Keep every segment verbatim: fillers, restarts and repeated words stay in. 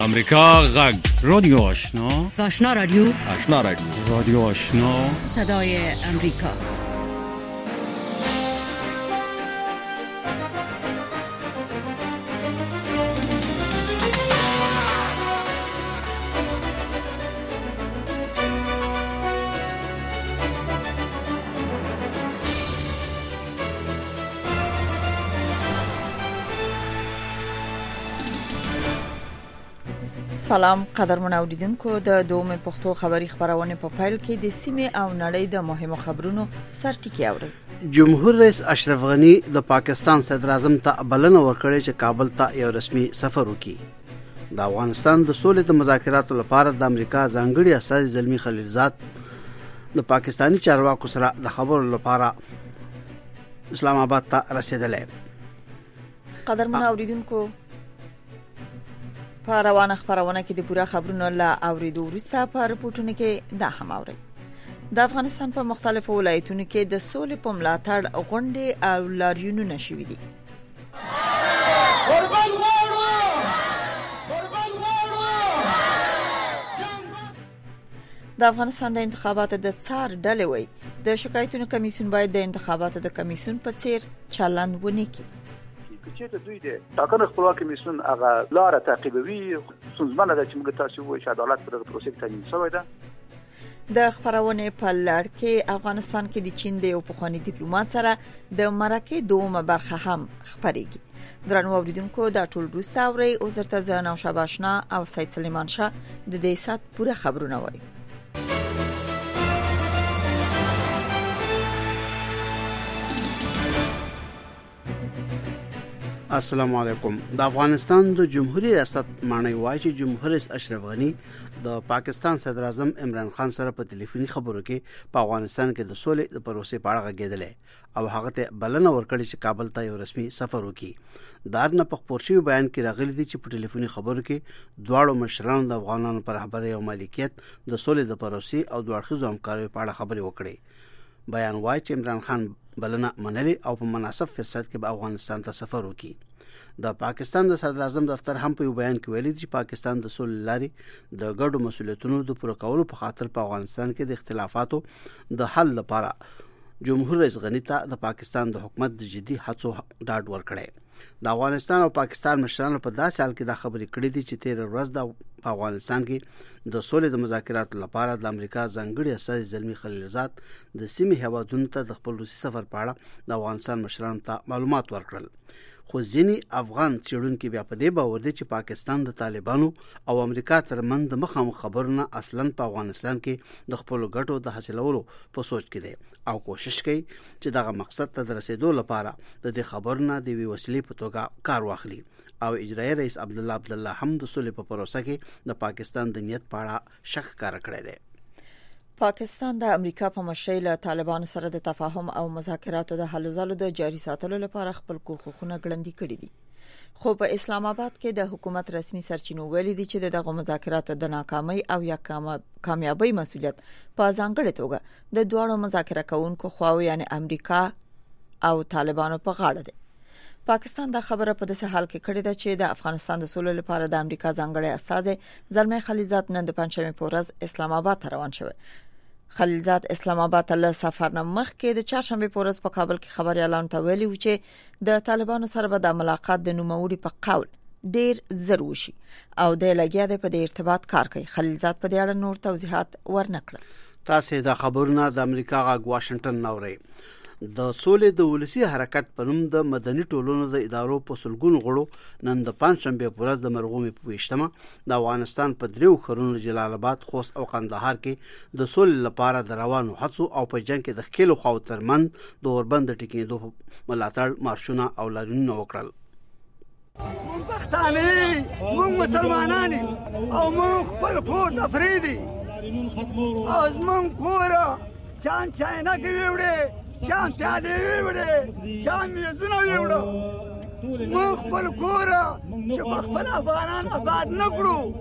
امریکا غږ رادیو آشنا آشنا رادیو آشنا رادیو رادیو آشنا صدای امریکا. سلام قدرمن اوریدونکو، د دومره پښتو خبری خبرونه په پیل کې د سیمه او نړۍ د مهمو خبرونو سرټکی اوري. جمهور رئیس اشرف غنی د پاکستان صدر اعظم ته بلنه ورکړې چې کابل ته یو رسمي سفر وکړي. د افغانستان د سولې د مذاکراتو لپاره د امریکا ځانګړي استازي زلمی خلیلزاد د پاکستانی چارواکو سره د خبرو لپاره اسلام آباد ته رسیدلی. قدرمن اوریدونکو، په روانه خبرونه کې د پوره خبرونو لا اوریدو وروسته په رپورټونو کې دا هم اوري. د افغانستان په مختلفو ولایتونو کې د سولې په ملاتړ غونډې او لاریونونه شوي دي. د افغانستان د انتخاباتو د څار ډلې وایي د شکایتونو کمیسیون باید د انتخاباتو د کمیسیون په څیر چلند ونه کړي. چې د دوی د ټاکنو خپلواک کمیسیون هغه لار تعقیبوي، څنګه ده چې موږ تاسو وایو چې عدالت په دغه پروسې کې تامین شوی ده. د خبرونه په لړ کې افغانستان کې د چین د یو پخوانی ډیپلوماټ سره د مرکه دومره برخه هم خبرېږي. درنو اوریدونکو، دا ټول وروسته اوري او زرته زنه او شباشنا او سید سلیمان شاه د دې سات پوره خبرونه وایي. السلام علیکم. د افغانستان د جمهوریت ریاست معنی وایي چې جمهور رئیس اشرف غنی د پاکستان صدر اعظم عمران خان سره په ټلیفوني خبرو کې په افغانستان کې د سولې د پروسې په اړه غږېدل او هغه ته بلنه ورکړي چې کابل ته یو رسمي سفر وکړي. دار نه په خبرشي بیان کې راغلي دي چې په ټلیفوني خبرو کې دواړو مشرانو د افغانانو پر رهبرۍ او مالکیت د سولې د پروسې او د اړخیزو همکاریو په اړه خبرې وکړي. بیان وایي چې عمران خان بلنه منلي او په مناسب فرصت کې به افغانستان ته سفر وکړي. د پاکستان د صدر اعظم دفتر هم په یو بیان کې ویلي چې پاکستان د سولې لاري د ګډو مسولیتونو د پوره کولو په خاطر په افغانستان کې د اختلافاتو د حل لپاره جمهور رئیس غنی ته د پاکستان د حکومت د جدي هڅو ډاډ ورکړي. د افغانستان او پاکستان مشرانو په داسې حال کې دا خبرې کړې دي چې تیر ورځ د افغانستان کې د سولې د مذاکراتو لپاره د امریکا ځانګړي استازي زلمی خلیلزاد د سیمې هیوادونو ته د خپل روسي سفر په اړه د افغانستان مشرانو ته معلومات ورکړل. خو ځینې افغان څېړونکي بیا په دې باور دي چې پاکستان د طالبانو او امریکا ترمنځ د مخامخ خبرونه اصلاً په افغانستان کې د خپل ګټو د حاصلولو په سوچ کې دی او کوشش کوي چې دغه مقصد ته رسیدو لپاره د دې خبرونه د وی وسیلې په توګه کار واخلي. او اجرایي رئیس عبد الله عبد الله هم د سولې په پروسه کې د پاکستان د نیت په اړه شک ښکاره کړی دی. پاکستان د امریکا په مشرۍ له طالبانو سره د تفاهم او مذاکراتو د حل زالو د جاري ساتلو لپاره خپل کوښښونه ګړندي کړي دي. خو په اسلام آباد کې د حکومت رسمي سرچینو ویلي دي چې دغه مذاکراتو د ناکامۍ او یا کامیابی مسولیت په ځانګړې توګه د دوه مذاکره کوونکو خواو یعنی امریکا او طالبانو په غاړه ده. پاکستان دا خبره په داسې حال کې کړې ده چې د افغانستان د سولې لپاره د امریکا ځانګړي استازي زلمی خلیلزاد نن د پنځمې په ورځ اسلام آباد ته روان شوی. خلیلزاد اسلام آباد ته له سفر نه مخکې د چهارشنبه په ورځ په کابل کې خبري اعلان ته ویلي و چې د طالبانو سره به د ملاقات د نوموړي په قول ډیر زر وشي او د لګیا د په ارتباط کار کوي. خلیلزاد په دې اړه نور توضیحات ورنکړل. تاسو د خبرونه د امریکا غږ واشنگټن نوري. د سولې د ولسی حرکت په نوم د مدني ټولنو د ادارو په سلګونو غړو نن د پنځشنبه په ورځ د مرغومي په ویشتمه د افغانستان په دریو خرونو جلال آباد، خوست او قندهار کې د سولې لپاره د روانو هڅو او په جنگ کې د خېلو خو ترمن د اوربند ټیکېدو ملاتړ مارشونه او لاریونونه وکړل. مونږ پښتانه، مونږ مسلمانان او مونږ خپل کور افریدي او مونږ کور چان چاینا کې وړي شام پیاده ویوړي، شام میزونه ویوړو. مونږ خپل کور چې په خپل افغانان آباد نه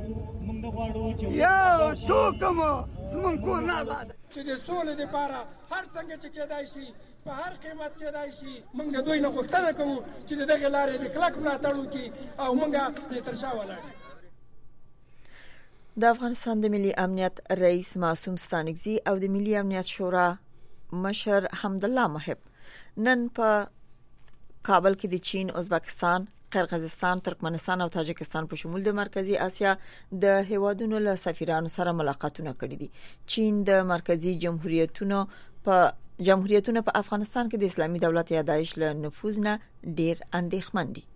کړو، یو څوک مو زمونږ کور نه آباد چې د سولې لپاره هر څنګه چې کېدای شي په هر قیمت کېدای شي موږ د دوی نه غوښتنه کوو چې دغه لارې د کلک ملاتړ وکړي او موږ یې تر شا ولاړ. د افغانستان د ملي امنیت رئیس معصوم ستانکزي او د ملي امنیت شورا مشر حمدالله محب نن په کابل کې د چین، ازبکستان، قرغیزستان، ترکمنستان او تاجکستان په شمول د مرکزی اسیا د هیوادونو له سفیرانو سره ملاقاتونه کړي دي. چین د مرکزی جمهوریتونو په جمهوریتونو په افغانستان کې د اسلامي دولت یا داعش له نفوذ نه ډیر اندېښمن دي.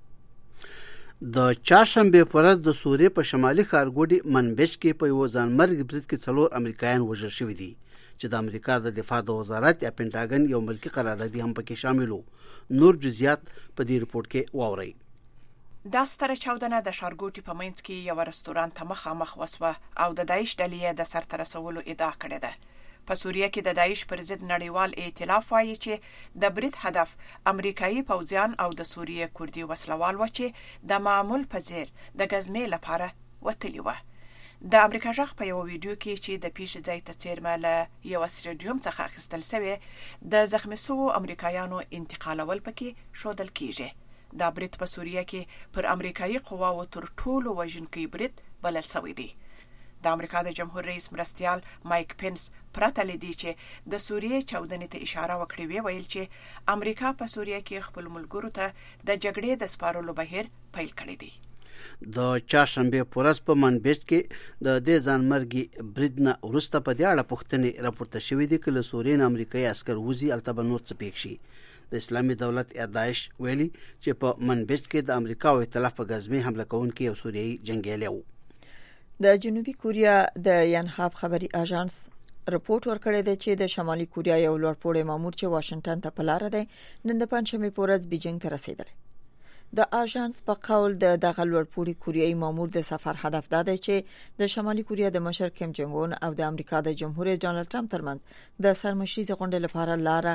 د چهارشنبه پر ورځ د سوریې په شمالي ښارګوټي منبج کې په یو ځانمرګي برید کې څلور امریکایان وژل شوي دي چې د امریکا د دفاع د وزارت یا پینټاګن یو ملکی قراردادي هم پکې شامل وو. نور جزئیات په دې رپورت کې واورئ. دا ستره چاودنه د ښارګوټي په منځ کې یو رستوران ته مخامخ وسوه او د داعش ډلې د سرته رسولو ادعا کړې ده. په سوریه کې د داعش پر ضد نړیوال ائتلاف وایي چې د برید هدف امریکایي پوځیان او د سوریې کوردي وسلوال و چې د معمول په څیر د غزمې لپاره وتلی و. د امریکا ژغ په یو ویډیو کې چې د پیښې ځای ته څیرمه له یو سټډیوم څخه اخیستل شوی د زخمي شوو امریکایانو انتقالول پکې ښودل کیږي. دا برید په سوریه کې پر امریکایي قواو تر ټولو وژونکی برید بلل شوی دی. د امریکا د جمهور رئیس مرستیال مایک پنس پرته لدی چې د سوریې چاودنې ته اشاره وکړي وی ویل چې امریکا په سوریه کې خپل ملګرو ته د جګړې د سپارلو بهیر پیل کړی دی. د چهارشنبه پر ورځ په منبج کې د دې ځانمرګي برید نه وروسته په دې اړه پوښتنې راپورته شوې دي چې له سوریې نه امریکایي عسکر وځي البته نور څه پېښ شي. د اسلامي دولت یا داعش ویلي چې په منبج کې د امریکا او ائتلاف په غزمې حمله کوونکي یو سوریایي جنگیالی و. د جنوبي کوریا د ینهاب خبري اژانس رپورت ورکړی دی چې د شمالي کوریا یو لوړپوړی مامور چې واشنگټن ته په لار دی نن د پنځمې په ورځ بیجینګ ته رسیدلی. د اژانس په قول د دغه لوړپوړي کوریایي مامور د سفر هدف دا دی چې د شمالي کوریا د مشر کیم جونګ اون او د امریکا د جمهور رئیس ډانلډ ټرمپ ترمنځ د سرمشریزې غونډې لپاره لار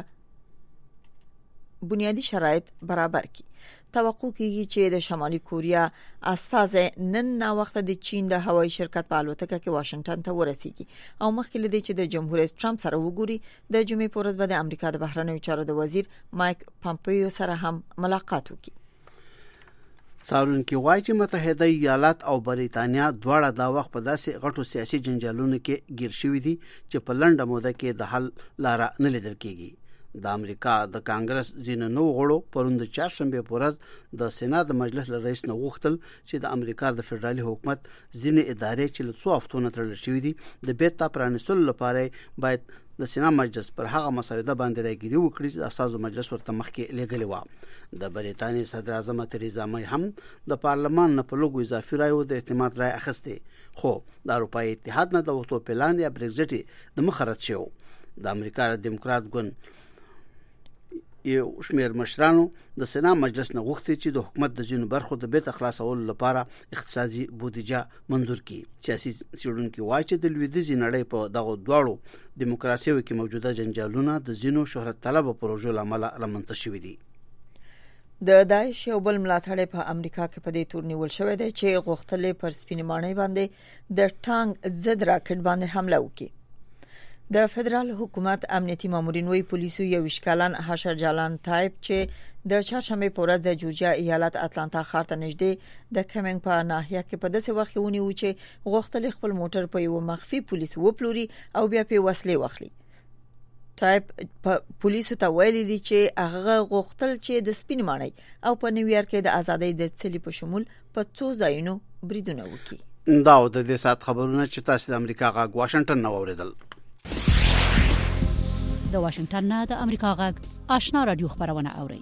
بنیادی شرایط برابر کی. توقع کیږي چې د شمالي کوریا استازي نن نا وخت د چین د هوایي شرکت په الوتکه کې واشنگټن ته ورسیږي او مخکې لدی چې د جمهور رئیس ټرمپ سره وګوري د جمعې په ورځ به د امریکا د بهرنیو چارو د وزیر مایک پامپیو سره هم ملاقات وکړي. څارونکي وایي چې متحده ایالات او بریتانیا دواړه دا وخت په داسې غټو سیاسي جنجالونو کې گیر شوي دي چې په لنډه موده کې د حل لار نه لیدل کیږي. د امریکا د کانګرس ځینو نو غړو پروند چهارشنبه په ورځ د سېنات مجلس رئیس نه غوښتل چې د امریکا د فدرالي حکومت ځینې ادارې چې له څو هفتو نه تړل شوې دي د بیت پرانیستلو لپاره باید د سېنات مجلس پر هغه مسایده باندې راګیری وکړي چې اساسو مجلس ورته مخکې لګلې و. د بریتانیا صدر اعظم تریزا مې هم د پارلمان نه په لږ اضافي رایو د اعتماد رای اخیسته خو د اروپای اتحاد نه د وټو پلان یا برگزټ د مخرج شو. د امریکا دیموکرات ګوند یو شمیر مشرانو د سېنات مجلس نه غوښتي چې د حکومت د ځینو برخو د بیت خلاصولو لپاره اقتصادي بودیجه منظور کړي. سیاسي څېړونکي وایي چې د لویدیځې نړۍ په دغه دواړو دیموکراسیو کې موجوده جنجالونه د ځینو شهرت طلبه پروژو لامل رامنځته شوي دي. د داعش یو بل ملاتړی په امریکا کې په دې تور نیول شوی دی چې غوښتلې پر سپینمانۍ باندې د ټانک ضد راکټ باندې حمله وکړي. د فدرال حکومت امنیتي مامورین وی پولیسو یو وشکالان حشر جالان تایب چې د چهارشنبه په ورځ د جورجیا ایالت اتلانتا ښار ته نږدې د کمنګ په ناحیه کې په داسې وخت کې ونیو چې غوښتل خپل موټر په یو مخفي پولیس وپلوري او بیا په وسلې واخلي. تایب په پولیسو ته ویلي دي چې هغه غوښتل چې د سپینمانۍ او په نیویارک کې د ازادۍ د څلي په شمول په څو ځایونو بریدونه وکړي. دا د دې سات خبرونه چې تاسو د امریکا غاګ واشنگټن نو اوریدل. د واشنگټن نه د امریکا غږ آشنا رادیو خبرونه اوري.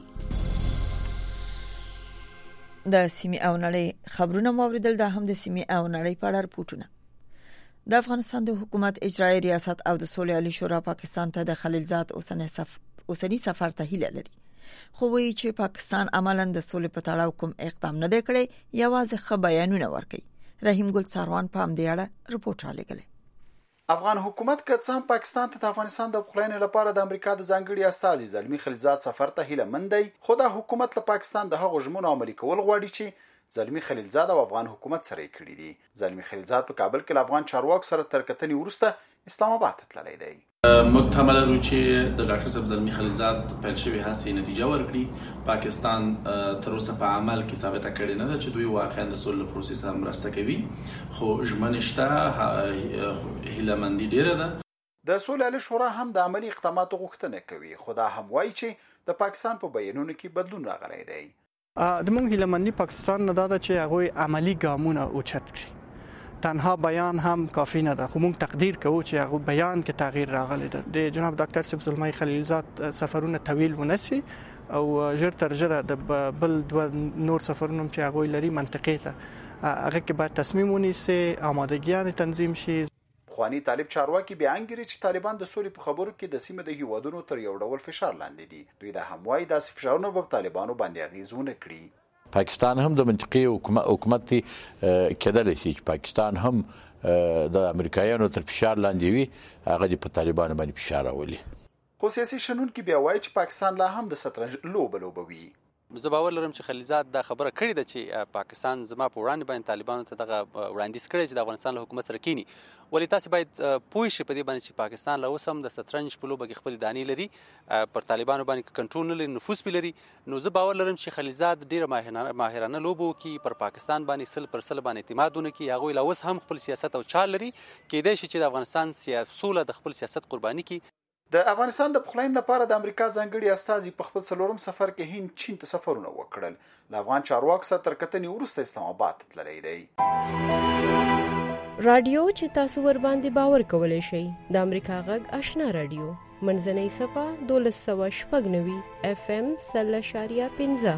د سیمې او نړۍ خبرونه موریدل د هم د سیمې او نړۍ په اړه رپورټونه. د افغانستان د حکومت اجرایی ریاست او د صلح علی شورا پاکستان ته د خلیلزاد اوسنی سف... اوسنی سفر ته هیله لري خو وایي چې پاکستان عملاً د صلح په تړاو کوم اقدام نه دی کړی یوازې ښه بیانونه ورکوي. رحیم ګل ساروان په همدې اړه رپورټ را لګلی. افغان حکومت که څه هم پاکستان ته د افغانستان د پخلاینې لپاره د امریکا د ځانګړي استازي زلمی خلیلزاد سفر ته هیله مند دی خو د حکومت له پاکستان د هغو ژمنو عملي کول غواړي چې زلمی خلیلزاد او افغان حکومت سره یې کړي دي. زلمی خلیلزاد په کابل کې له افغان چارواکو سره تر کتنې وروسته اسلام آباد ته تللی دی. محتمل رو چې د ډاکټر صاحب زلمی خلیلزاد پیل شوی هڅې نتیجه ورکړي. پاکستان تر اوسه په عمل کې ثابته کړې نه ده چې دوی واقعا د سولې پروسې سره مرسته کوي، خو ژمنه شته، هیلهمندي ډیره ده. د سولې شورا هم د عملی اقداماتو غوښتنه کوي، خو دا هم وایي چې د پاکستان په بیانونو کې بدلون راغلی دی. د موږ هیلهمندي پاکستان نه ده چې هغه عملی ګامونه اوچت کړي. تنها بیان هم کافی نه ده، خو موږ تقدیر کوو چې هغه بیان کې تغییر راغلی ده. د جناب ډاکټر صاحب زلمی خلیلزاد سفرونه طویل ونسی او ژر تر ژره د بل دوه نور سفرونه چې هغه لري منطقې ته هغه کې باید تصمیم ونیسي، آمادګیان تنظیم شي. خوانی طالب چارواکي بیان کړي چې طالبان د سولې په خبرو کې د سیمې د هیوادونو تر یو ډول فشار لاندې دي. دوی د هموای داسې فشارونه په طالبانو باندې اغیزونه کړي. پاکستان هم د منطقي حکومت کېدلی شي چې پاکستان هم د امریکایانو تر فشار لاندې وي، هغه په طالبانو باندې فشار راولي. خو سیاسي شنونکي بیا وایي چې پاکستان لا هم د شطرنج لوبه لوبوي. زه باور لرم چې خلیلزاد دا خبره کړې ده چې پاکستان زما په وړاندې باندې طالبانو ته دغه وړاندیز کړی چې د افغانستان له حکومت سره کینی، ولې تاسو باید پوه شئ په دې باندې چې پاکستان له اوس هم د شطرنج په لوبه کې خپل دانې لري، پر طالبانو باندې کنټرول نه لري، نفوذ پې لري. نو زه باور لرم چې خلیلزاد ډېره ماهرانه لوبه وکړي، پر پاکستان باندې سل پر سل باندې اعتماد ونه کړي. هغوی له اوس هم خپل سیاست او چال لري، کېدای شي چې د افغانستان سوله د خپل سیاست قرباني کړي. د افغانستان د پخلاینې لپاره د امریکا ځانګړي استازي په خپل څلورم سفر کې هند چین ته سفرونه وکړل. د افغان چارواکو سره تر کتنې وروسته اسلام آباد تللی دی. رادیو چې تاسو ور باندې باور کولای شئ د امریکا غږ آشنا رادیو منځنۍ صفه دولس سوه شپږ نوي اف ام سل اشاریه پنځه.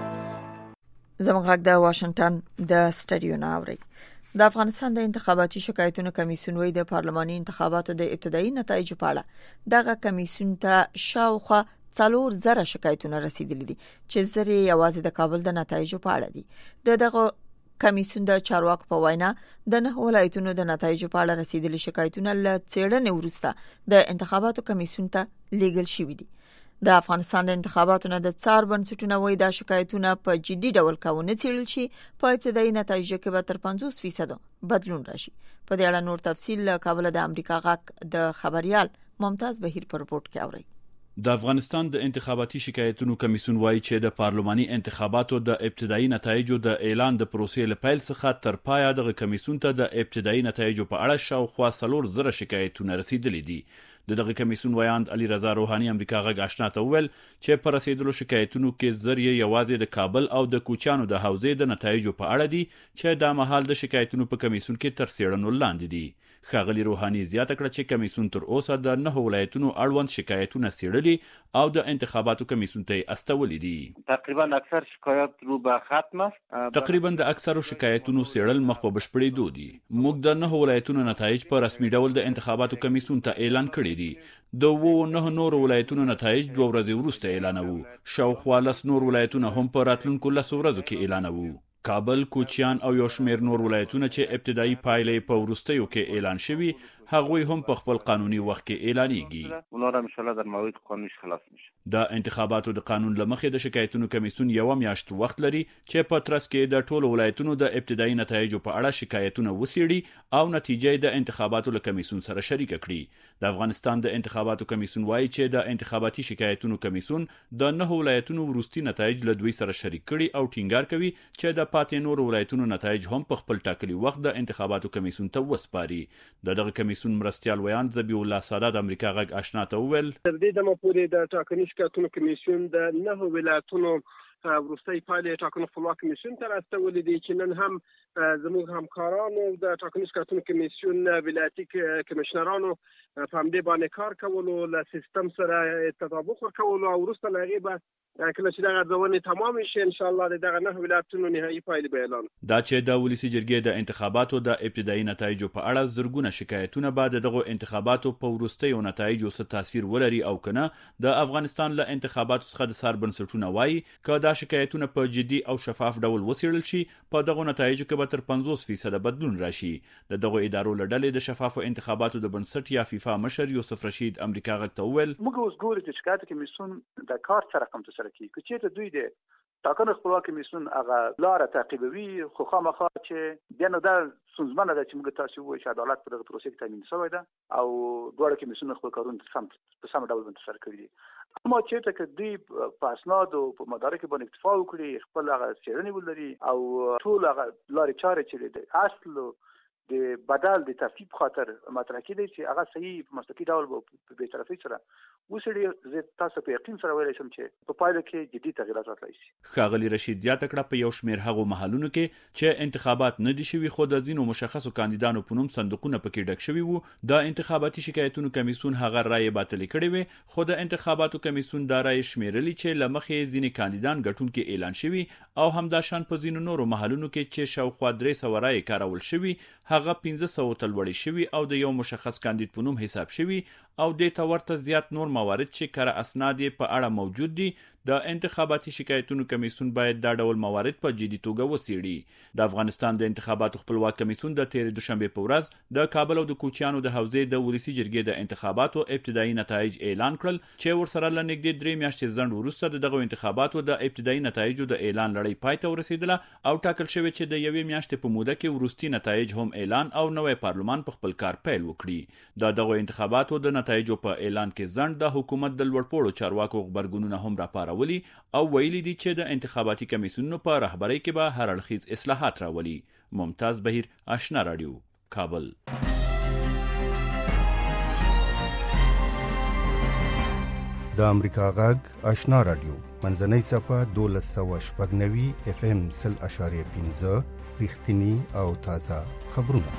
زموږ غږ د واشنگټن د سټډیو نه اوري. د افغانستان د انتخاباتي شکایتونو کمیسیون وی د پارلماني انتخاباتو د ابتدایي نتایجو په اړه دغه کمیسیون ته شاوخوا څلور زره شکایتونه رسیدلي دي چې زری یوازې د کابل د نتایجو په اړه دي. د دغه کمیسیون د چارواکو په وینا د نه ولایتونو د نتایجو په اړه رسیدلي شکایتونه له څېړنې وروسته د انتخاباتو کمیسیون ته لیږل شوي دي. د افغانستان د انتخاباتو نه د څار بنسټونه وایي دا شکایتونه په جدي ډول کاونه څېړل شي، په ابتدایي نتایجو کې به تر پنځوس فیصد بدلون راشي. په دې اړه نور تفصیل له کابل د امریکا غږ د خبريال ممتاز بهیر پر رپورت کې اوري. د افغانستان د انتخاباتي شکایتونو کمیسیون وایي چې د پارلماني انتخاباتو د ابتدایي نتایجو د اعلان د پروسې له پیل څخه تر پایه د کمیسیون ته د ابتدایي نتایجو په اړه شاوخوا څلور زره شکایتونه رسیدلي دي. د دغه کمیسیون ویاند علي رضا روحاني امریکا غږ آشنا ته وویل چې پر رسیدلو شکایتونو کې ذریعہ یوازې د کابل او د کوچانو د حوزې د نتایجو په اړه دي چې د مهال د شکایتونو په کمیسیون کې تر څېړنو لاندې دي. ښاغلي روحاني زیاته کړه چې کمیسیون تر اوسه د نه ولایتونو اړوند شکایتونه څېړلي او د انتخاباتو کمیسیون ته استولي دي. تقریبا اکثر شکایات رو به ختم است. تقریبا د اکثرو شکایتونو څېړل مخ په بشپړېدو دي. موږ د نه ولایتونو نتایج په رسمي ډول د انتخاباتو کمیسیون ته اعلان کړي دي. د وو نه نور ولایتونو نتایج دوه ورځې وروسته اعلانوو. شاوخوا لس نور ولایتونه هم په راتلونکو لسو ورځو کې اعلانوو. کابل، کوچیان او یو شمېر نور ولایتونه چې ابتدایي پایلې په وروستیو کې اعلان شوي هغوی هم په خپل قانوني وخت کې اعلانېږي. اونا را ان شاء الله در موعد قانوني خلاص میشه. د انتخاباتو د قانون لمخې د شکایتونو کمیسیون یو میاشت وخت لري چې په ترڅ کې د ټولو ولایتونو د ابتدایي نتایجو په اړه شکایتونه وڅېړي او نتیجې د انتخاباتو له کمیسیون سره شریک کړي. د افغانستان د انتخاباتو کمیسیون وایي چې د انتخاباتي شکایتونو کمیسیون د نه ولایتونو وروستي نتایج له دوی سره شریک کړي او ټینګار کوي چې د پاتې نور ولایتونو نتایج هم په خپل ټاکلي وخت د انتخاباتو کمیسیون ته وسپاري. د دغه کمیسیون مرستیال ویاند ذبیح الله سادات امریکا غږ آشنا ته وویل تر دې دمه پورې د ټاکنیز شکایتونو کمیسیون د نه ولایتونو وروستۍ پایلې ټاکنو خپلواک کمیسیون ته راستولې دي چې نن هم زموږ همکارانو د ټاکنیز شکایتونو کمیسیون ولایتي کمیشنرانو په همدې باندې کار کولو، له سیستم سره تطابق ورکولو او وروسته له هغې به کله چې دغه ارزونې تمام شي ان شاء الله دغه نه ولایتونو نهایي پایلې به اعلان. دا چې د ولسی جرګې د انتخاباتو د ابتدایي نتایجو په اړه زرګونه شکایتونه بعد دغه انتخاباتو په وروستیو نتایجو څه تاثیر ولري او کنه د افغانستان له انتخاباتو څخه د سر بنسټونه وایي که دا شکایتونه په جدي او شفاف ډول وڅېړل شي په دغه نتایجو کې به تر پنځوس فیصد بدلون راشي. د دغه ادارو له ډلې د شفافو انتخاباتو د بنسټ یا فیفا مشر یوسف رشید امریکا غږ ته وویل موږ اوس ګورو چې شکایت کمیسیون د کار سره کوم څه کوي چې ته دوی د ټاکنه خپلواکي کمیسیون هغه لار تعقیبوي خو خامخا چې بیا نو دا څنځمنه ده چې موږ تاسو وایو چې عدالت په دغه پروسې کې تامین شوی ده او دواړه کمیسیون خپل کارونه سم په سم ډول باندې سر کړی دي اما چې ته کې دی په اسناد او په مدارک باندې اکتفا وکړي خپل هغه څېړنې ولري او ټول هغه لارې چارې چې د اصل د بدل د تفکیک خاطر مطرح کړي چې هغه صحیح په مسلکي ډول په بې طرفي سره وسړي زه تاسو په یقین سره ویلی شم چې په پایله کې جدي تغیرات راتلی شي. ښاغلي رشید زیاته کړه په یو شمېر هغو محلونو کې چې انتخابات نه دي شوي خو د ځینو مشخصو کاندیدانو په نوم صندوقونه پکې ډک شوي وو. د انتخاباتي شکایتونو کمیسیون هغه رایې باطلې کړې وې خو د انتخاباتو کمیسیون دا رایې شمېرلې چې له مخې ځینې کاندیدان ګټونکي اعلان شوي او همداشان په ځینو نورو محلونو کې چې شاوخوا درې سوه رایې کارول شوي هغه پنځه سوه تلوړې شوي او د یو مشخص کاندید په نوم حساب شوي او دې ته ورته زیات نور موارد چې کره اسناد یې په اړه موجود دي. د انتخاباتي شکایتونو کمیسیون باید دا ډول موارد په جدي توګه وڅېړي. د افغانستان د انتخاباتو خپلواک کمیسیون د تېرې دوشنبې په ورځ د کابل او د کوچیانو د حوزې د ولسي جرګې د انتخاباتو ابتدایي نتایج اعلان کړل چې ورسره له نږدې درې میاشتې ځنډ وروسته د دغو انتخاباتو د ابتدایي نتایجو د اعلان لړۍ پای ته ورسېدله او ټاکل شوې چې د یوې میاشتې په موده کې وروستي نتایج هم اعلان او نوی پارلمان په خپل کار پیل وکړي. د دغو انتخاباتو د نتایجو په اعلان کې ځنډ د حکومت د لوړپوړو چارواکو غبرګونونه هم راپارولي او ویلي دي چې د انتخاباتي کمیسیونونو په رهبرۍ کې به هر اړخیز اصلاحات راولي. ممتاز بهیر، آشنا رادیو، کابل. د امریکا غږ آشنا رادیو منځنۍ صفه دولس سوه شپږ نوي اف ام سل اشاریه پنځه رښتیني او تازه خبرونه.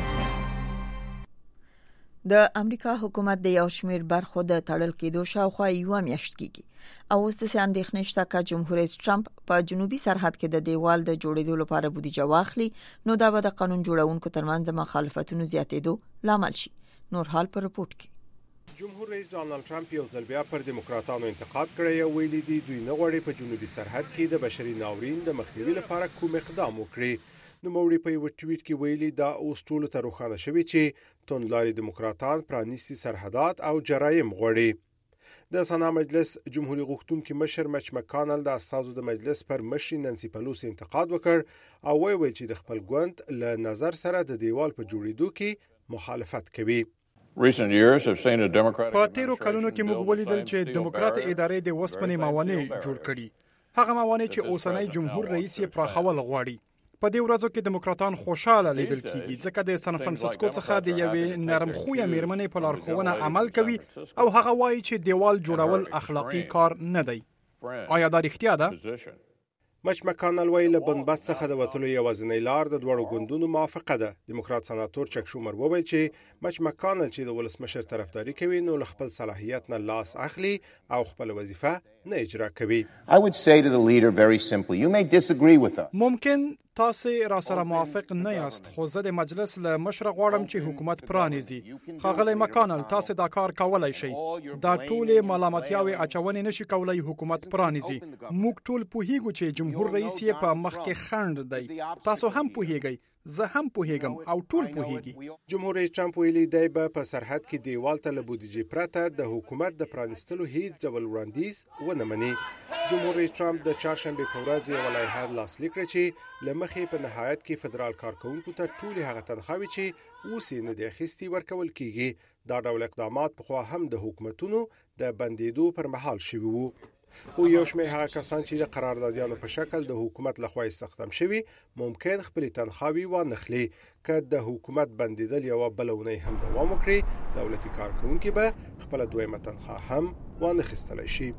د امریکا حکومت د یو شمېر برخو د تړل کېدو شاوخوا یوه میاشت کېږي او اوس داسې اندېښنې شته که جمهور رئیس ټرمپ په جنوبي سرحد کې د دیوال د جوړېدو لپاره بودیجه واخلي نو دا به د قانون جوړونکو ترمنځ د مخالفتونو زیاتېدو لامل شي. نور حال په رپورټ کې جمهور رئیس ډانلډ ټرمپ یو ځل بیا پر دیموکراتانو انتقاد کړی او ویلي دي دوی نه غواړي په جنوبي سرحد کې د بشري ناورین د مخنیوي لپاره کوم اقدام وکړي. نو موري په یو ټویټ کې ویلي دا اوس ټول ته روښانه شوی چې توندلاري دیموکراتان پرانیستي سرحدات او جرایم غواړي. د سنا مجلس جمهوریت غوښتونکي مشر مچ مکانل د اساسو د مجلس پر مشر نانسي پلوسی انتقاد وکړ او ویل چې د خپل ګوند له نظر سره د دیوال په جوړېدو کې مخالفت کوي. په تیرو کلونو کې موږ ولیدل چې دیموکرات ادارې د وسپنې موانع جوړ کړي. هغه موانع چې اوسنۍ جمهور رئیس یې پراخول غواړي. په دې ورځو کې دیموکراتان خوشاله لیدل کیږي ځکه د سان فرانسیسکو څخه د یوې نرم خویه میرمنې په لارښوونه عمل کوي او هغه وایي چې دیوال جوړول اخلاقی کار نه دی. آیا دا رښتیا ده؟ مچ مکانل ویل بنبست څخه د وټلو یوازینۍ لار د دوړو ګوندونو موافقه ده. دیموکرات سناتور چک شومر وویل چې مچ مکانل چې د ولسمشر طرفداري کوي نو خپل صلاحیت نه لاس اخلي او خپل وظیفه نه اجرا کوي. I would say to the leader very simply, you may disagree with us. ممکن تاسو را سره موافق نه یاست خو زه د مجلس له مشر غواړم چې حکومت پرانیزي. ښاغلی مکانل تاسو دا کار کولای شئ. دا ټول ملامتیاوي اچونې نشي کولای حکومت پرانیزي. موږ ټول پوهیږو چې جمهور رئیس یې په مخ کې خند دی. تاسو هم پوهیږئ، زه هم پوهیږم او ټول پوهیږي. جمهور رئیس ټرمپ ویلي دی به په سرحد کې دیوال ته له بودیجې پرته د حکومت د پرانیستلو هیڅ ډول وړاندیز ونه مني. جمهور رئیس ټرمپ د چهارشنبه په ورځ یو لایحه لاسلیک کړه چې لمخې په نهایت کې فدرال کارکونکو ته ټول هغه تنخواهي چې اوس یې نه د اخیستي ورکول کیږي. دا ډول اقدامات په خو هم د حکومتونو د بندیدو پر مهال شوي وو. خو یو شمېر هغه کسان چې د قراردادیانو په شکل د حکومت لخوا استخدام شوي ممکن خپل تنخواهي وانخلي. که د حکومت بندیدل یو بلونی هم دوام وکړي دولتي کارکونکي به خپل دویمه تنخواه هم وانخیستلی شي.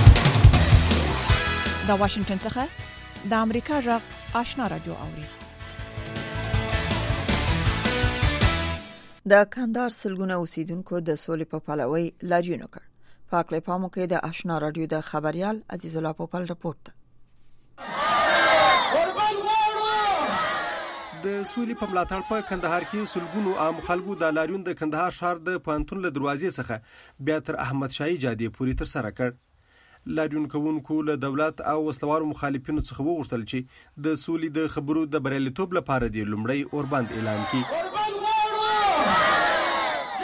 د واشنگټن څخه د امریکا غږ آشنا رادیو اوري. د کندهار سلګونه اوسیدونکو د سولې په پلوي لاریون وکړ. پاکله پامو کې د آشنا رادیو د خبريال عزیز الله پوپل رپورټ. د سولې په ملاتړ په کندهار کې سلګونو عام خلکو د لاریون د کندهار ښار د پانتون له دروازې څخه بیا تر احمد شاهي جادې پورې تر سره کړ. لاریون کوونکو له دولت او وسلوارو مخالفینو څخه وغوښتل چې د سولې د خبرو د بریالیتوب لپاره د لومړی اوربند اعلان کړي.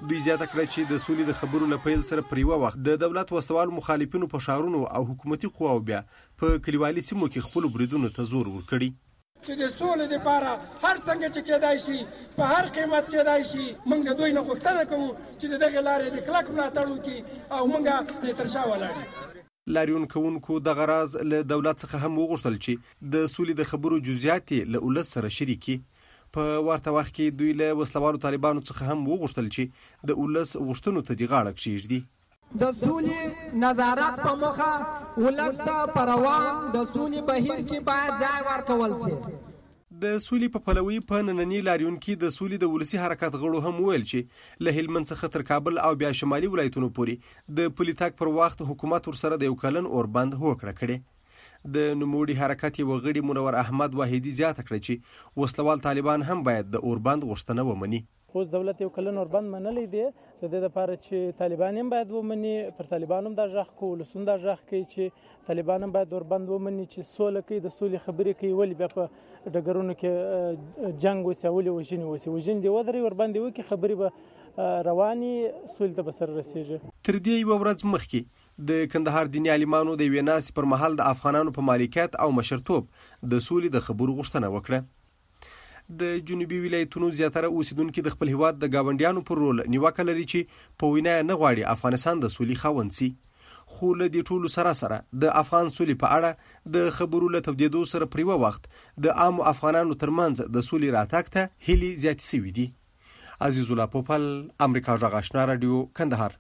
دوی زیاته کړه چې د سولې د خبرو له پیل سره پر یوه وخت د دولت وسوال مخالفینو په ښارونو او حکومتي قواو بیا په کلیوالي سیمو کې خپل بریدونو ته زور ورکړي چې د سولې لپاره هر څنګه چې کېدای شي په هر قیمت کېدای شي موږ دوی نه غوښتنه کوو چې دغه لارې د کلک ملاتړ وکړي او موږ د تر شا ولاړ لاریون کوونکو د غراز له دولت څخه هم وغوښتل چې د سولې د خبرو جزئیات له ولس سره شریکي په ورته وخت کې دوی له وسلوالو طالبانو څخه هم وغوښتل چې د ولس غوښتنو ته د غاړه کېږدي د سولې نظارت په مخه ولس ته پروان د سولې بهیر کې باید ځای ورکول شي د سولې په پلوي په نننی لاریون کې د سولې د ولسی حرکت غړو هم ویل چې له هلمند څخه تر کابل او بیا شمالي ولایتونو پورې د پولیټاک پر وخت حکومت ورسره د یو کلن اوربند هوکړه کړې د نوموړي حرکت یو غړي منور احمد واحدي زیاته کړې چې وسلوال طالبان هم باید د اوربند غوښتنه ومني اوس دولت یو کلن اوربند منلی دی د دې لپاره چې طالبان هم باید ومني پر طالبان هم دا ځخ کو ولسون دا ځخ کوي چې طالبان هم باید اوربند ومني چې سوله کوي د سولې خبرې کوي ولې بیا په ډګرونو کې جنگ وسي ولې وژنې وسي وژنې دی ودرې اوربند وکړي خبرې به رواني سولې ته به سره رسیږي تر دې یوه ورځ مخکې د کندهار دیني عالمانو د یوې ناستې پر مهال د افغانانو په مالکیت او مشرتوب د سولې د خبرو غوښتنه وکړه د جنوبي ولایتونو زیاتره اوسیدونکو د خپل هیواد د گاونډیانو پر رول نیوکه لري چې په وینا نه غواړي افغانستان د سولې خاوند شي خو له دې ټولو سره سره د افغان سولې په اړه د خبرو له تبدیدو سره پر یوه وخت د عامو افغانانو ترمنځ د سولې راتګ ته هیلې زیاتې شوي دي عزیز الله پوپل امریکا غږ آشنا رادیو کندهار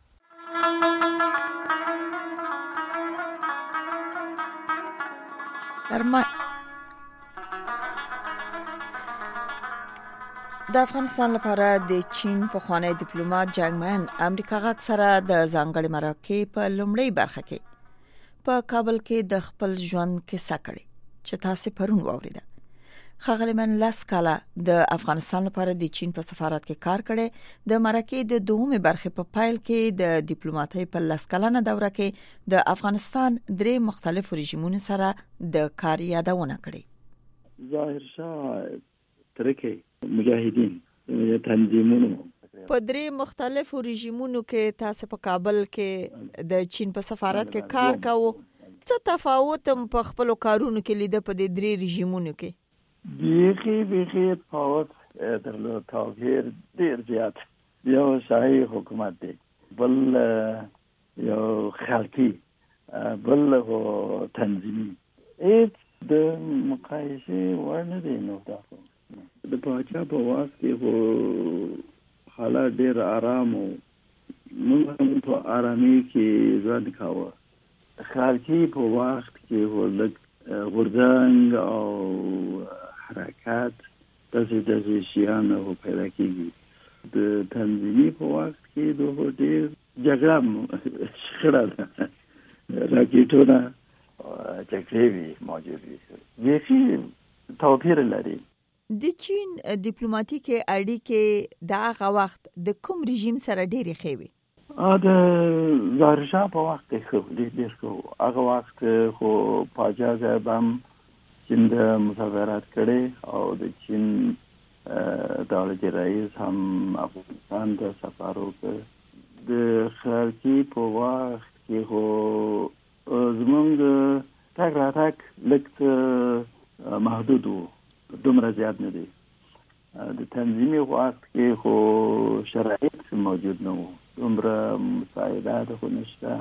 درما د افغانستان لپاره د چین په خوانی ډیپلوماټ جنگمن امریکا غاک سره د ځانګړي مرکه په لومړی برخه کې په کابل کې د خپل ژوند کیسه کړې چې تاسو پرون واوریده خغلی من لاس کاله د افغانستان لپاره د چین په سفارت کې کار کړي د مرکه د دومره برخه په پایل کې د ډیپلوماټي په لاس کلنه دوره کې د افغانستان درې مختلف رژیمونو سره د کار یادونه کړې ظاهر شاه ترکه مجاهدین تنظیمونو په درې مختلفو رژیمونو کې تاسو په کابل کې د چین په سفارت کې کار کاوه څه تفاوت په خپل کارونو کې لیده په دې درې رژیمونو کې بیخي بیخي تفاوت درلود توپیر ډیر زیات یو شاهي حکومت دی بل یو خلقي بل هو تنظیمي هیڅ د مقایسه ورنه دی نو تاسو د پاچا په واس کې هو حالات ډېر آرام او موږ هم په آرامي کې ژوند کاوه خارجي په وخت کې هو لږ غورځنګ او حرکات داسې داسې شیان هو پیدا کېږي د تنظیمي په وخت کې د ډېر جګړه شخړه ده راکېټونه جګړې وي موجود وي بیخي توپیر لري د چین ډیپلوماټیکي اړیکې د هغه وخت د کوم رژیم سره ډېرې ښې وي ا د ظاهر شاه په وخت کې خو ډېر ښه هغه وخت خو پاچا صاحب هم چین د مسافرت کړي او د چین دولتي رئیس هم افغانستان ته سفر وکړ د خارجي په وخت کې خو زمونږ تګ راتګ لږ محدود و دومره زیات نه دی د تنظیمي وخت کې خو شرایط موجود نه وو دومره مساعدات خو نشته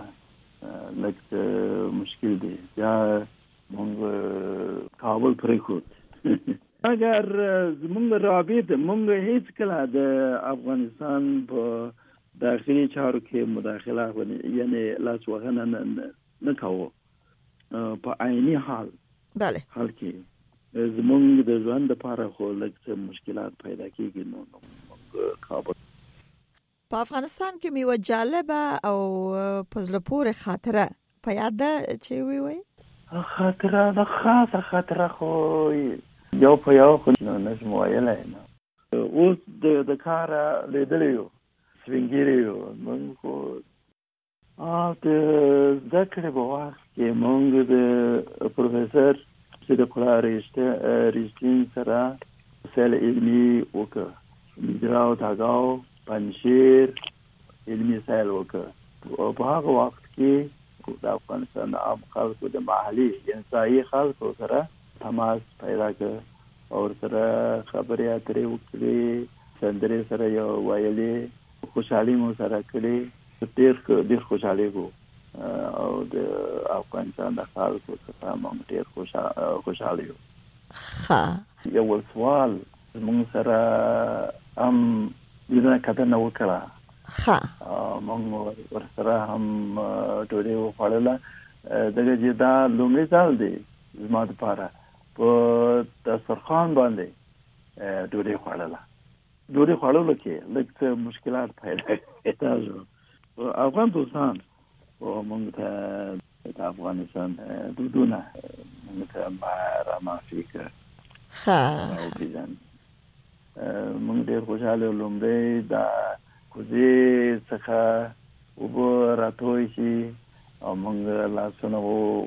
لږ مشکل دی یا موږ کابل پرېښود اگر زموږ رابط موږ هیڅ کله د افغانستان په داخلي چارو کې مداخله یعنی لاس وهنه نه کوو په عیني حال بله حال کې زمونږ د ژوند لپاره خو لږ څه مشکلات پیدا کېږي نو موږ کابل په افغانستان کې میوه جالبه او په زړه پورې خاطره په یاد ده چې وی وی خاطره نه خاصه خاطره خو یو په یو خو نشم ویلی نه اوس د کاره لیدلی یو سپین ږیري یو موږ خو د زده کړې په وخت کې موږ د پروفیسر د خلا رشتین سره سیل علمی وکړ میجراو تاگاو پنشیر علمي سایل وکړ. په هغه وخت کې د افغانستان عام خلکو د محلي انسایي خلکو سره تماس پیدا کړ او سره خبرې اترې وکړې، سندرې سره یو ویلې، خوشحالي مو سره کړې، ډېر ډېر خوشحالي وو او د افغانستان د خلکو څخه موږ ډېر خوشحالي وو. ښه یو سوال موږ سره هم دغه کتنه وکړه. ښه موږ ورسره هم ډوډۍ وخوړله. دغه چې دا لومړی ځل دی زما دپاره په دسترخوان باندې ډوډۍ خوړله. ډوډۍ خوړلو کې لږ څه مشکلات پیدا شو. افغان دوستان موږ ته د افغانستان دودونه موږ ته رامعرفي کړه. ښه موږ ډېر خوشحاله لومړی دا کوزې څخه اوبه راتوی شي او موږ لاسونه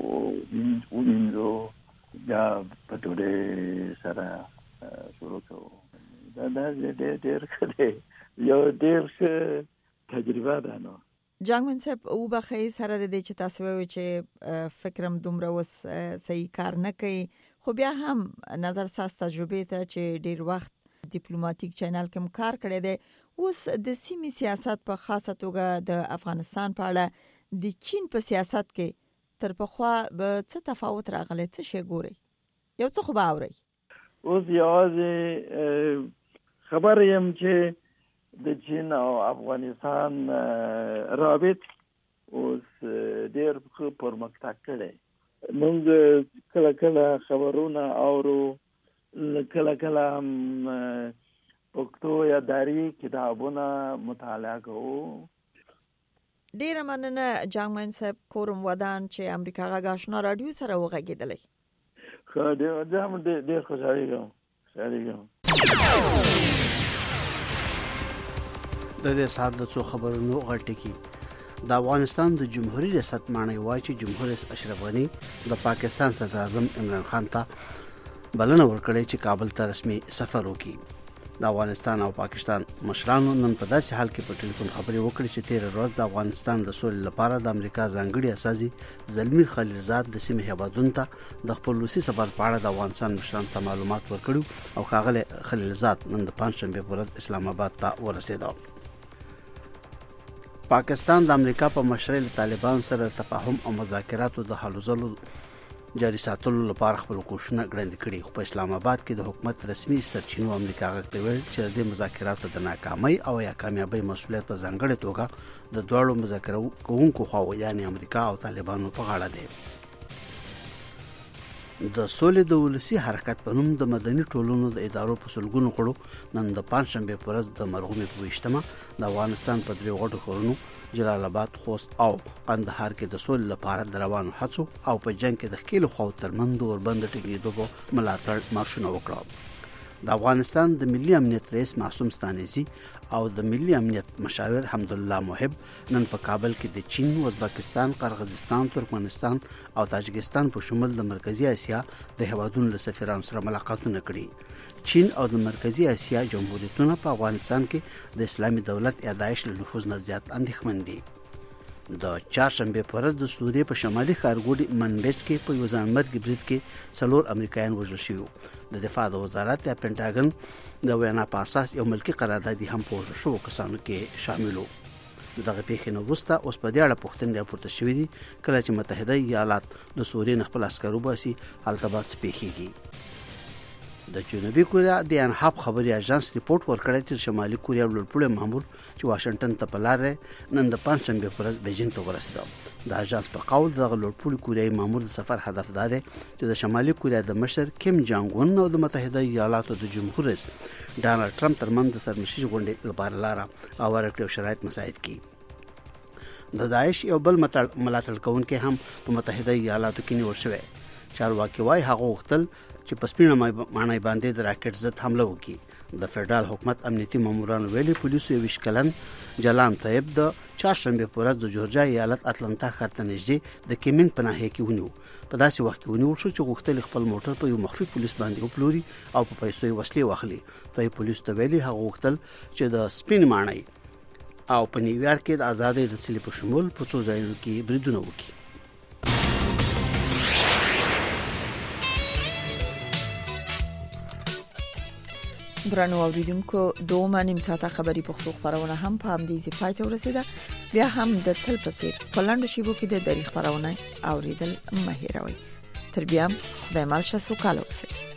ووینځو، بیا په ډوډۍ سره شروع کوو. دا دا ډېر ډېر ښه دی، یو ډېر ښه تجربه ده. نو جانګمن صاحب وبخښئ سره د دې چې تاسو وایئ چې فکرم دومره اوس صحیح کار نه کوي، خو بیا هم نظر ساس تجربې ته چې ډېر وخت ډیپلوماټیک چینل کوم کار کړی دی، اوس د سیمې سیاست په خاصه توګه د افغانستان په اړه د چین په سیاست کې تر پخوا به څه تفاوت راغلی؟ څه شی ګورئ؟ یو څه خو به اورئ. اوس یوازې خبر یم چې د چین او افغانستان رابط اوس ډېر ښه پرمختګ کړی. موږ کله کله خبرونه اورو، کله کله هم پښتو یا داری کتابونه مطالعه کوو. ډیره مننه جانګمن صاحب، کورم ودان چې امریکا غږ آشنا رادیو سره وغږېدلی. ښه ډېر ډېر خوشحالیږم خوشحالیږم. د دې ساعت د څو خبرونو غټکی. د افغانستان د جمهوریت ریاست معنی وایي چې جمهور رئیس اشرف غنی د پاکستان صدر اعظم عمران خان ته بلنه ورکړې چې کابل ته رسمي سفر وکړي. د افغانستان او پاکستان مشرانو نن په داسې حال کې په ټلیفون خبرې وکړې چې تیر ورځ د افغانستان د سولې لپاره د امریکا ځانګړي استازي زلمی خلیلزاد د سیمې هیوادونو ته د خپل روسي سفر په اړه د افغانستان مشرانو ته معلومات ورکړي او ښاغلی خلیلزاد نن د پنځشنبې په ورځ اسلام آباد ته ورسېد. پاکستان د امریکا په مشرۍ له طالبانو سره تفاهم او مذاکراتو د حل ځلو جاري ساتلو لپاره خپل کوښښونه ګړندي کړي، خو په اسلام آباد کې د حکومت رسمي سرچینو امریکا غږ ته ویل چې د مذاکراتو د ناکامۍ او یا کامیابۍ مسؤلیت په ځانګړې توګه د دواړو مذاکره کوونکو خواو یعنې امریکا او طالبانو په غاړه دی. د سولې د ولسی حرکت په نوم د مدني ټولنو د ادارو په سلګونو غړو نن د پنځشنبې په ورځ د مرغومې په ویشتمه د افغانستان په درې غټو ښارونو جلال آباد، خوست او قندهار کې د سولې لپاره د روانو هڅو او په جنګ کې د ښکېلو خواو ترمنځ د وربند ټینګېدو په ملاتړ مارشونه وکړه. د افغانستان د ملي امنیت رئیس معصوم ستانیزي او د ملي امنیت مشاور حمدالله محب نن په کابل کې د چین، ازبکستان، قرغیزستان، ترکمنستان او تاجکستان په شمول د مرکزی اسیا د هیوادونو له سفیرانو سره ملاقاتونه کړي. چین او د مرکزی اسیا جمهوریتونه په افغانستان کې د اسلامي دولت یا داعش له نفوذ نه زیات اندېښمن دي. د چهارشنبې په ورځ د سوریې په شمالي ښارګوټي منبج کې په یو ځانمرګي برید کې څلور امریکایان وژل شوي. د دفاع د وزارت یا پینټاګن د وینا په اساس یو ملکي قرارداد هم په وژل شوو کسانو کې شامل و. دغه پیښې نه وروسته اوس په دې اړه پوښتنې راپورته شوې دي کله چې متحده ایالات د سوریې نه خپل عسکر وباسي هلته به څه پیښیږي. د جنوبي کوریا د انحاب خبري اژانس ریپورت ورکړی چې شمالي کوریا لوړپوړی مامور چې واشنگټن ته په لار نن د پنځشنبې په ورځ بیجینګ ته ورسېد. د اژانس په قول دغه لوړپوړي کوریایي مامور د سفر هدف دا دی چې د شمالي کوریا د مشر کیم جانګ اون او د متحده ایالاتو د جمهور رئیس ډانلډ ټرمپ ترمنځ د سرمشي غونډې لپاره لاره هواره کړي او شرایط مساعد کړي. د داعش یو بل ملاتړ کوونکی هم په متحده ایالاتو کې نیول شوی. چارواکي وايي هغه وختل چې په سپینه معنی باندې د راکټ ضد حمله وکړي. د فدرال حکومت امنیتي مامورانو ویلي پولیسو یو کلن جلان طیب د چهارشنبې په ورځ د جورجیا ایالت اتلانتا ښار ته نږدې د کیمن په ناحیه کې ونیو. په داسې وخت کې ونیول شو چې غوښتل خپل موټر په یو مخفي پولیس باندې وپلوري او په پیسو یې وسلې واخلي. دوی پولیسو ته ویلي هغه غوښتل چې د سپین معنی او په نیویارک کې د آزادۍ د څلي په شمول په څو ځایونو کې بریدونه وکړي. درنو اوریدونکو دوه نیم ساعته خبري پښتو خبرونه هم په همدې ځای پای ته ورسیده. بیا هم د تل په څیر په لاندې شیبو کې د تاریخ خبرونه اوریدل مه هیروئ. تر بیا خدای مال شه سوکاله اوسئ.